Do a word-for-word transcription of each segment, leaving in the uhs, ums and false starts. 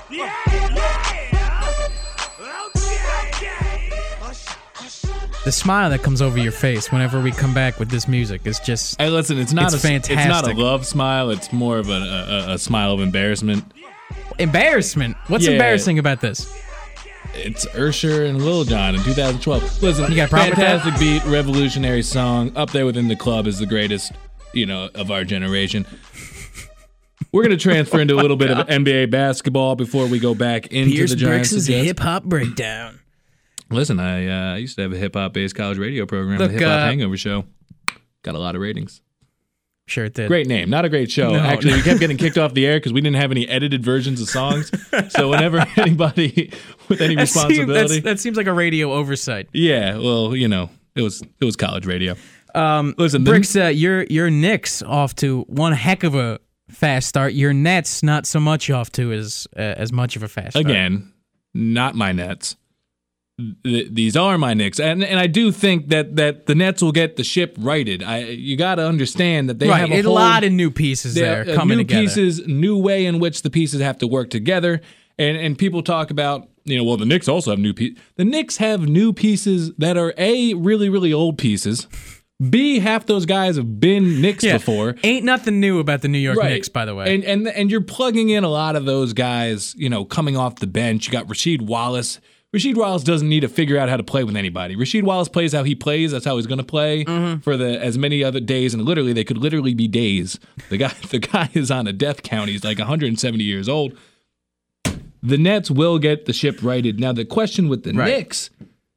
The smile that comes over your face whenever we come back with this music is just. Hey, listen, it's not it's a fantastic. It's not a love smile. It's more of a, a, a smile of embarrassment. Embarrassment? What's Yeah. embarrassing about this? It's Usher and Lil Jon in two thousand twelve. Listen, You got a problem with that? fantastic beat, revolutionary song, up there within the club is the greatest, you know, of our generation. We're going to transfer into a little bit of N B A basketball before we go back into Pierce the Giants. Brooks' Jets. hip hop breakdown. Listen, I uh, used to have a hip hop based college radio program, Look, the Hip Hop uh, Hangover Show. Got a lot of ratings. Sure it did. Great name, not a great show. No, Actually, no. we kept getting kicked off the air because we didn't have any edited versions of songs. So whenever anybody with any That, seems, responsibility, that's, that seems like a radio oversight. yeah, well, you know, it was it was college radio. Um, Listen, the- Bricks, uh, your your Knicks off to one heck of a fast start. Your Nets not so much off to as uh, as much of a fast start. Again, not my Nets. Th- these are my Knicks, and and I do think that that the Nets will get the ship righted. I you got to understand that they right, have a, a whole, lot of new pieces there uh, coming new together. pieces, new way in which the pieces have to work together, and and people talk about, you know, well, the Knicks also have new pieces. The Knicks have new pieces that are A, really really old pieces. B, half those guys have been Knicks Yeah. before. Ain't nothing new about the New York Right. Knicks, by the way. And and and you're plugging in a lot of those guys, you know, coming off the bench. You got Rasheed Wallace. Rasheed Wallace doesn't need to figure out how to play with anybody. Rasheed Wallace plays how he plays. That's how he's going to play Mm-hmm. for the as many other days. And literally, they could literally be days. The guy, the guy is on a death count. He's like one hundred seventy years old. The Nets will get the ship righted. Now, the question with the Right. Knicks,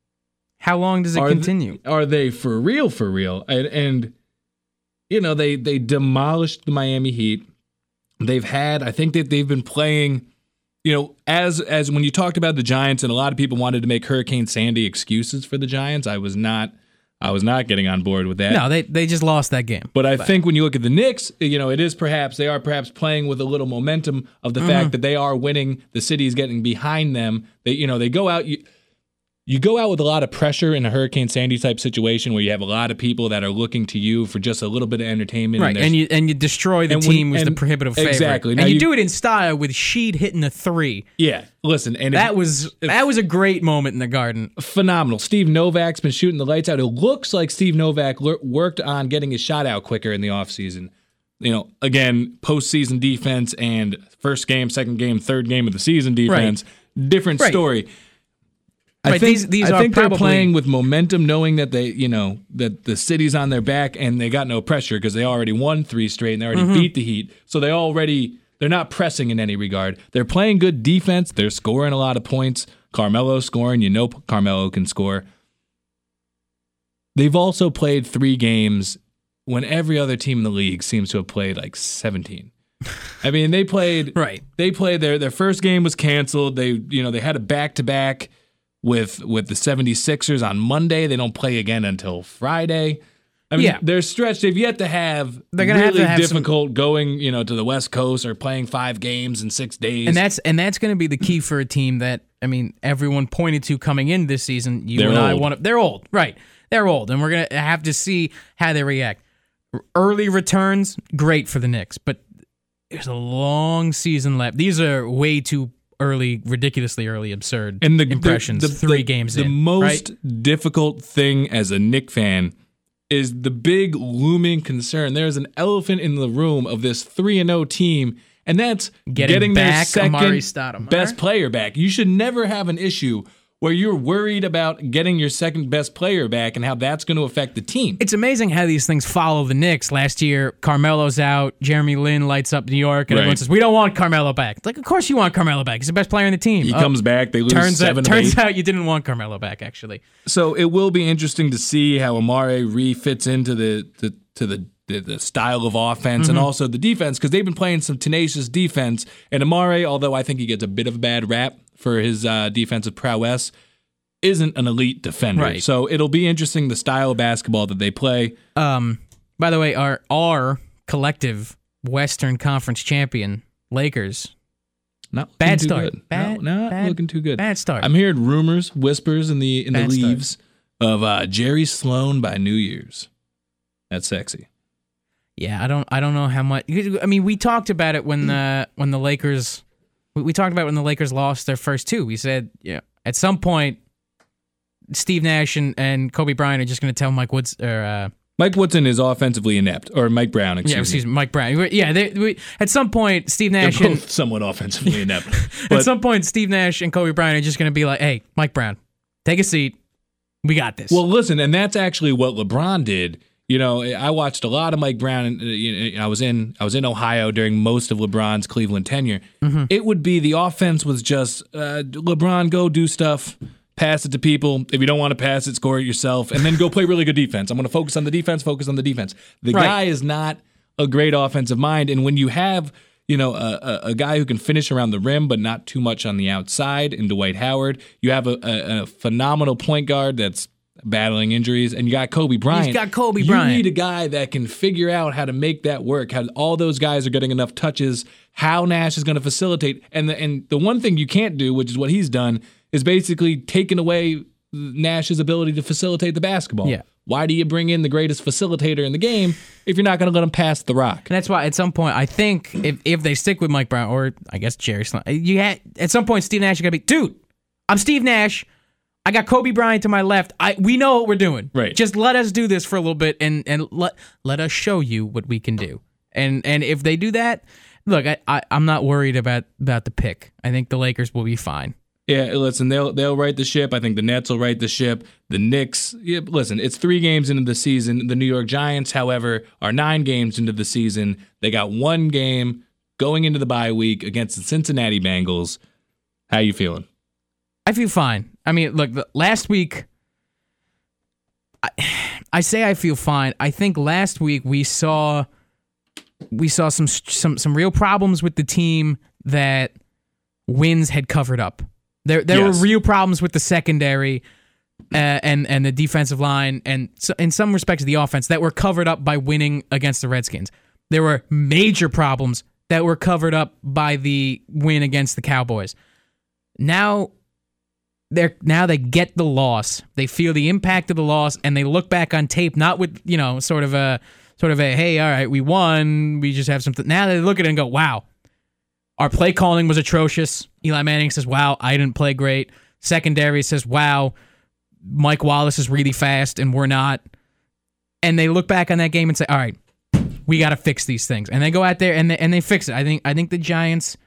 How long does it are continue? th- are they for real? For real? And, and you know, they they demolished the Miami Heat. They've had, I think that they've been playing. You know, as as when you talked about the Giants, and a lot of people wanted to make Hurricane Sandy excuses for the Giants, I was not, I was not getting on board with that. No, they they just lost that game. But I think when you look at the Knicks, you know, it is perhaps they are perhaps playing with a little momentum of the Mm-hmm. fact that they are winning. The city's getting behind them. They, you know, they go out. You, you go out with a lot of pressure in a Hurricane Sandy type situation where you have a lot of people that are looking to you for just a little bit of entertainment. Right, there's- and you and you destroy the and when- team who's the and- prohibitive favorite. exactly. And Now you, you- do it in style with Sheed hitting a three. yeah, listen, and if- That was that was a great moment in the Garden. phenomenal. Steve Novak's been shooting the lights out. It looks like Steve Novak l- worked on getting his shot out quicker in the offseason. You know, again, postseason defense and first game, second game, third game of the season defense, different Right. story. I Right, think, these- these I are think they're probably- playing with momentum, knowing that they, you know, that the city's on their back and they got no pressure because they already won three straight and they already Mm-hmm. beat the Heat. So they already, they're not pressing in any regard. They're playing good defense. They're scoring a lot of points. Carmelo's scoring. You know Carmelo can score. They've also played three games when every other team in the league seems to have played like seventeen. I mean, they played Right. They played their their first game was canceled. They, you know, they had a back-to-back with with the seventy-sixers on Monday. They don't play again until Friday. I mean, Yeah. they're stretched. They've yet to have They're gonna have really to have some- difficult going, you know, to the West Coast or playing five games in six days. And that's and that's going to be the key for a team that, I mean, everyone pointed to coming in this season. You They're and I old. want to, they're old, right? They're old, and we're going to have to see how they react. Early returns, great for the Knicks, but there's a long season left. These are way too early, ridiculously early, absurd and the impressions. the, the, three the, games the in, most right? difficult thing as a Knick fan is the big looming concern. There's an elephant in the room of this three and oh team, and that's Getting getting, their back second Amari Stoudemire. best player back. You should never have an issue where you're worried about getting your second best player back and how that's going to affect the team. It's amazing how these things follow the Knicks. Last year, Carmelo's out. Jeremy Lin lights up New York, and Right. everyone says, we don't want Carmelo back. It's like, of course you want Carmelo back. He's the best player on the team. He Oh, comes back, they lose turns seven out, of turns eight. out you didn't want Carmelo back, actually. So it will be interesting to see how Amare refits into the, the to the, the the style of offense Mm-hmm. and also the defense, because they've been playing some tenacious defense. And Amare, although I think he gets a bit of a bad rap for his uh, defensive prowess, isn't an elite defender. Right. So it'll be interesting the style of basketball that they play. Um, by the way, our our collective Western Conference champion, Lakers, Not looking Bad too start. good. Bad- no, not bad- looking too good. bad start. I'm hearing rumors, whispers in the in the Bad start. leaves of uh, Jerry Sloan by New Year's. That's sexy. yeah, I don't I don't know how much. I mean, we talked about it when the when the Lakers We, we talked about when the Lakers lost their first two. We said, yeah, at some point, Steve Nash and, and Kobe Bryant are just going to tell Mike Woods or uh, Mike Woodson is offensively inept, or Mike Brown, excuse, yeah, excuse me. me, Mike Brown. Yeah, they, we, at some point, Steve Nash They're and both somewhat offensively inept. at But some point, Steve Nash and Kobe Bryant are just going to be like, "Hey, Mike Brown, take a seat. We got this." well, listen, and that's actually what LeBron did. You know, I watched a lot of Mike Brown, and uh, you know, I was in I was in Ohio during most of LeBron's Cleveland tenure. Mm-hmm. It would be the offense was just uh, LeBron, go do stuff. Pass it to people. If you don't want to pass it, score it yourself, and then go play really good defense. I'm going to focus on the defense, focus on the defense. The Right. guy is not a great offensive mind, and when you have, you know, a, a, a guy who can finish around the rim but not too much on the outside in Dwight Howard, you have a, a, a phenomenal point guard that's battling injuries, and you got Kobe Bryant. He's got Kobe you Bryant. You need a guy that can figure out how to make that work, how all those guys are getting enough touches, how Nash is going to facilitate. And the, and the one thing you can't do, which is what he's done, is basically taken away Nash's ability to facilitate the basketball. Yeah. Why do you bring in the greatest facilitator in the game if you're not going to let him pass the rock? And that's why at some point I think if, if they stick with Mike Brown or I guess Jerry Sloan, you had at some point Steve Nash is gonna be, dude, I'm Steve Nash. I got Kobe Bryant to my left. I we know what we're doing. Right. Just let us do this for a little bit and and let let us show you what we can do. And and if they do that, look, I, I I'm not worried about about the pick. I think the Lakers will be fine. Yeah, listen, they'll they'll right the ship. I think the Nets will right the ship. The Knicks, yeah, listen, it's three games into the season. The New York Giants, however, are nine games into the season. They got one game going into the bye week against the Cincinnati Bengals. How you feeling? I feel fine. I mean, look, the, last week, I, I say I feel fine. I think last week we saw we saw some some some real problems with the team that wins had covered up. There there Yes. were real problems with the secondary uh, and and the defensive line, and so, in some respects the offense that were covered up by winning against the Redskins. There were major problems that were covered up by the win against the Cowboys. Now they're now they get the loss. They feel the impact of the loss, and they look back on tape, not with, you know, sort of a sort of a hey, all right, we won, we just have something. Now they look at it and go, wow, our play calling was atrocious. Eli Manning says, wow, I didn't play great. Secondary says, wow, Mike Wallace is really fast and we're not. And they look back on that game and say, all right, we got to fix these things. And they go out there and they, and they fix it. I think I think the Giants,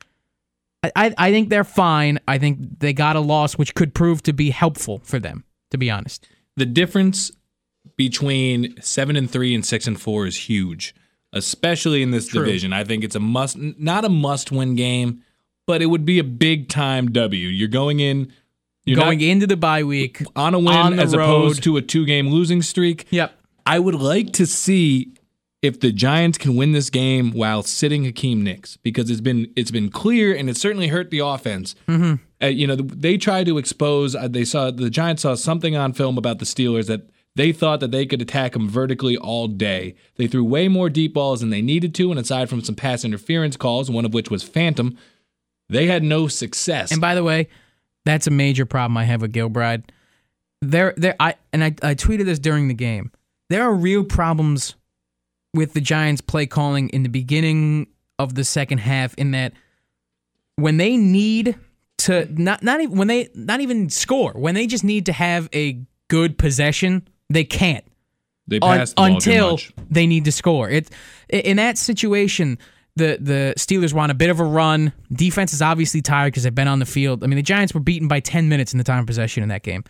I, I think they're fine. I think they got a loss which could prove to be helpful for them, to be honest. The difference between seven and three and six and four is huge, especially in this True. division. I think it's a must, not a must-win game, but it would be a big-time W. You're going in, you're Going not into the bye week on a win on the as road. opposed to a two-game losing streak. Yep. I would like to see if the Giants can win this game while sitting Hakeem Nicks, because it's been it's been clear and it certainly hurt the offense. Mm-hmm. Uh, you know, they tried to expose. Uh, they saw the Giants saw something on film about the Steelers that they thought that they could attack them vertically all day. They threw way more deep balls than they needed to, and aside from some pass interference calls, one of which was phantom, they had no success. And by the way, that's a major problem I have with Gilbride. There, there, I and I, I tweeted this during the game. There are real problems with the Giants' play calling in the beginning of the second half. In that, when they need to not not even when they not even score, when they just need to have a good possession, they can't. They Un- passed the ball too until much. they need to score. It in that situation. The the Steelers were on a bit of a run. Defense is obviously tired because they've been on the field. I mean, the Giants were beaten by ten minutes in the time of possession in that game.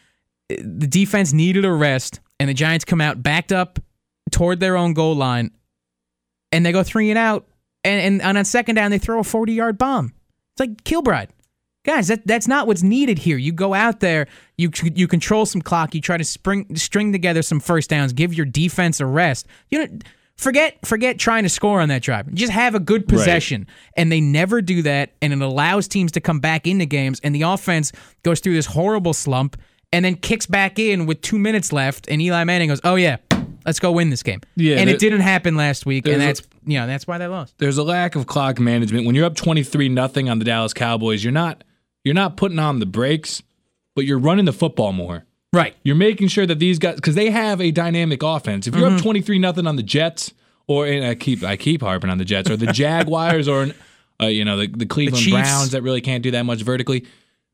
The defense needed a rest, and the Giants come out backed up toward their own goal line, and they go three and out. And, and on second down, they throw a forty-yard bomb. It's like, Kilbride. Guys, that that's not what's needed here. You go out there, you you control some clock, you try to spring, string together some first downs, give your defense a rest. You know, forget forget trying to score on that drive. Just have a good possession. Right. And they never do that, and it allows teams to come back into games, and the offense goes through this horrible slump and then kicks back in with two minutes left, and Eli Manning goes, oh yeah, let's go win this game. Yeah, and that, it didn't happen last week, and that's a, you know that's why they lost. There's a lack of clock management. When you're up twenty-three nothing on the Dallas Cowboys, you're not you're not putting on the brakes, but you're running the football more. Right. You're making sure that these guys, because they have a dynamic offense. If you're mm-hmm. up twenty-three nothing on the Jets, or and I keep I keep harping on the Jets, or the Jaguars, or an, uh, you know, the, the Cleveland The Chiefs. Browns that really can't do that much vertically.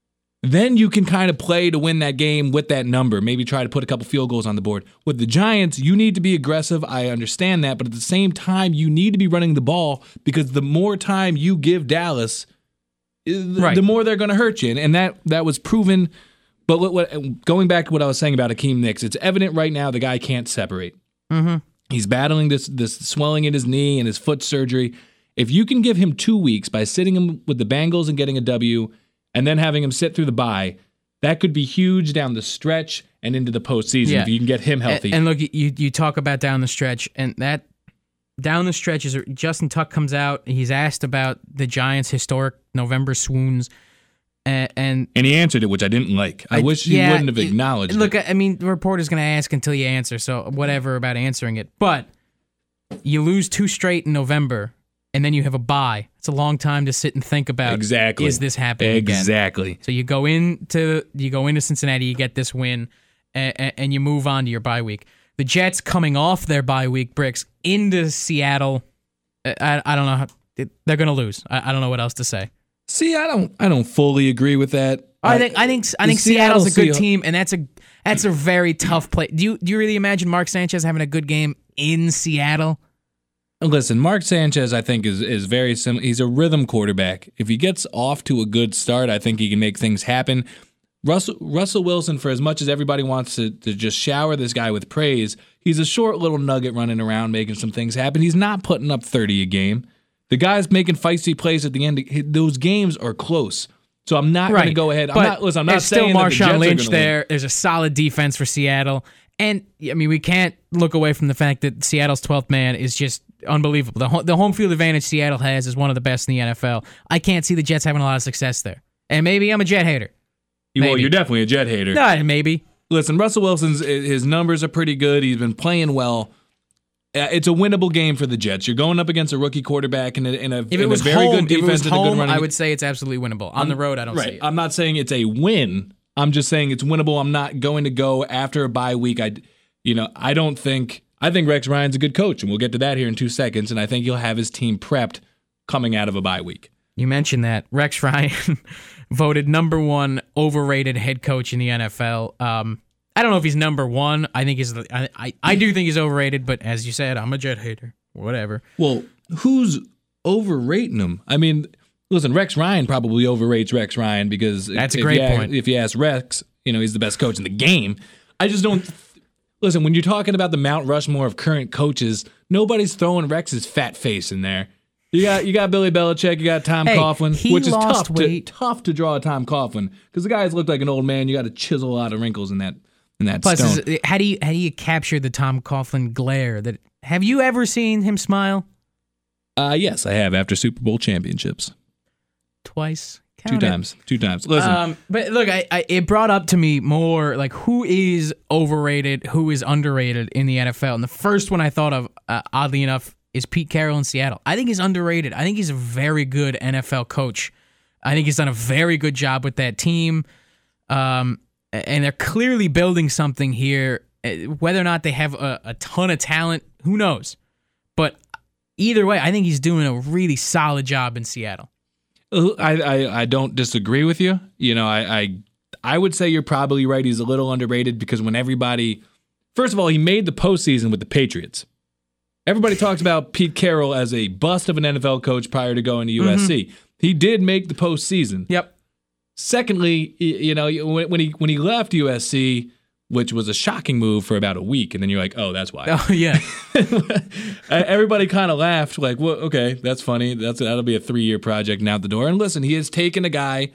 Then you can kind of play to win that game with that number. Maybe try to put a couple field goals on the board. With the Giants, you need to be aggressive. I understand that. But at the same time, you need to be running the ball because the more time you give Dallas, the, Right. the more they're going to hurt you. And, and that that was proven. But what, what, going back to what I was saying about Hakeem Nicks, it's evident right now the guy can't separate. Mm-hmm. He's battling this this swelling in his knee and his foot surgery. If you can give him two weeks by sitting him with the Bengals and getting a W, and then having him sit through the bye, that could be huge down the stretch and into the postseason Yeah. if you can get him healthy. And, and look, you you talk about down the stretch, and that down the stretch is Justin Tuck comes out. He's asked about the Giants' historic November swoons, and and, and he answered it, which I didn't like. I, wish he yeah, wouldn't have it- acknowledged Look, it. I mean, the reporter's going to ask until you answer, so whatever about answering it. But you lose two straight in November, and then you have a bye. It's a long time to sit and think about. Exactly. Is this happening again? Exactly. So you go into you go into Cincinnati, you get this win, and, and you move on to your bye week. The Jets coming off their bye week, Bricks, into Seattle. I, I don't know how they're going to lose. I, I don't know what else to say. See, I don't I don't fully agree with that. I think I think I the think Seattle's a Seattle good Sea- team, and that's a that's a very tough play. Do you do you really imagine Mark Sanchez having a good game in Seattle? Listen, Mark Sanchez, I think, is is very similar. He's a rhythm quarterback. If he gets off to a good start, I think he can make things happen. Russell Russell Wilson, for as much as everybody wants to, to just shower this guy with praise, he's a short little nugget running around making some things happen. He's not putting up thirty a game. The guy's making feisty plays at the end. Those games are close. So I'm not going to go ahead. I'm But not, listen, I'm not there's still saying that the Jets Marshawn are Lynch gonna there. win. There's a solid defense for Seattle. And, I mean, we can't look away from the fact that Seattle's twelfth man is just unbelievable. The, ho- the home field advantage Seattle has is one of the best in the N F L. I can't see the Jets having a lot of success there. And maybe I'm a Jet hater. Well, maybe. you're definitely a Jet hater. No, maybe. Listen, Russell Wilson's his numbers are pretty good. He's been playing well. Uh, It's a winnable game for the Jets. You're going up against a rookie quarterback in a, in a, If in it was a very home, good if it defense was and a good home running. I would say it's absolutely winnable. On the road, I don't right. see it. I'm not saying it's a win. I'm just saying it's winnable. I'm not going to go after a bye week. I, you know, I don't think. I think Rex Ryan's a good coach, and we'll get to that here in two seconds. And I think he'll have his team prepped coming out of a bye week. You mentioned that. Rex Ryan voted number one overrated head coach in the N F L. Um, I don't know if he's number one. I think he's. I, I I do think he's overrated, but as you said, I'm a Jet hater. Whatever. Well, who's overrating him? I mean, listen, Rex Ryan probably overrates Rex Ryan because That's a if great you ask- point. If you ask Rex, you know he's the best coach in the game. I just don't. Listen, when you're talking about the Mount Rushmore of current coaches, nobody's throwing Rex's fat face in there. You got you got Billy Belichick, you got Tom Hey, Coughlin, he which is lost tough weight. to tough to draw a Tom Coughlin because the guys look like an old man. You got to chisel a lot of wrinkles in that in that Plus, stone. is, how do you how do you capture the Tom Coughlin glare? That have you ever seen him smile Uh, yes, I have after Super Bowl championships twice? two Count it. times, two times. Listen, Um, but look, I, I it brought up to me more like who is overrated, who is underrated in the N F L. And the first one I thought of, uh, oddly enough, is Pete Carroll in Seattle. I think he's underrated. I think he's a very good N F L coach. I think he's done a very good job with that team. Um, and they're clearly building something here. Uh, Whether or not they have a, a ton of talent, who knows? But either way, I think he's doing a really solid job in Seattle. I, I I don't disagree with you. You know, I, I I would say you're probably right. He's a little underrated because when everybody, first of all, he made the postseason with the Patriots. Everybody talks about Pete Carroll as a bust of an N F L coach prior to going to U S C. Mm-hmm. He did make the postseason. Yep. Secondly, you know, when he when he left U S C, which was a shocking move for about a week, and then you're like, oh, that's why. Oh yeah. Everybody kind of laughed, like, well, okay, that's funny. That's that'll be a three-year project and out the door. And listen, he has taken a guy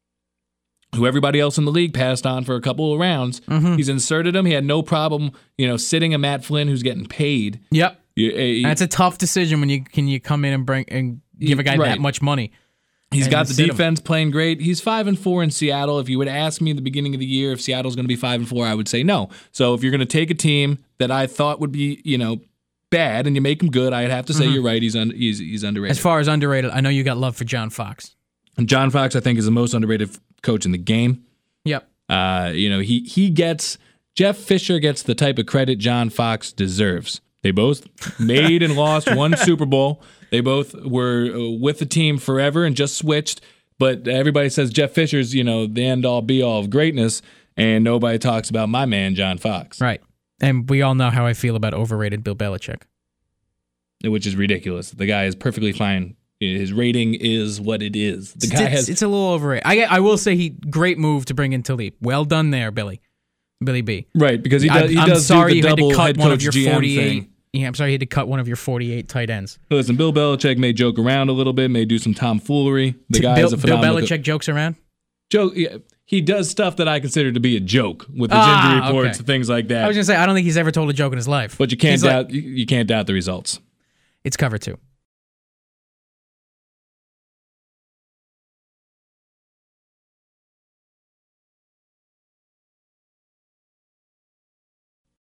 who everybody else in the league passed on for a couple of rounds. Mm-hmm. He's inserted him. He had no problem, you know, sitting a Matt Flynn who's getting paid. Yep. You- eh, That's a tough decision when you can you come in and bring and give a guy Right. that much money. He's and got the sit him. defense playing great. He's five and four in Seattle. If you would ask me at the beginning of the year if Seattle's going to be five and four, I would say no. So if you're going to take a team that I thought would be, you know, bad and you make him good, I'd have to say you're right. He's un- he's he's underrated. As far as underrated, I know you got love for John Fox. And John Fox, I think, is the most underrated f- coach in the game. Yep. Uh, you know, he he gets Jeff Fisher gets the type of credit John Fox deserves. They both made and lost one Super Bowl. They both were uh, with the team forever and just switched. But everybody says Jeff Fisher's, you know, the end-all, be-all of greatness, and nobody talks about my man, John Fox. Right. And we all know how I feel about overrated Bill Belichick. Which is ridiculous. The guy is perfectly fine. His rating is what it is. The guy it's, has. It's a little overrated. I, I will say he great move to bring in Talib. Well done there, Billy. Billy B. Right, because he does, he I'm does sorry do the you had double to cut head one coach of your G M forty-eight. thing. Yeah, I'm sorry you had to cut one of your forty-eight tight ends. Listen, Bill Belichick may joke around a little bit, may do some tomfoolery. The guy Bill, is a Bill phenomenal. Belichick jokes around? Joke. Yeah, he does stuff that I consider to be a joke with his Ah, injury reports okay. and things like that. I was going to say, I don't think he's ever told a joke in his life. But you can't He's doubt like, you you can't doubt the results. it's cover two.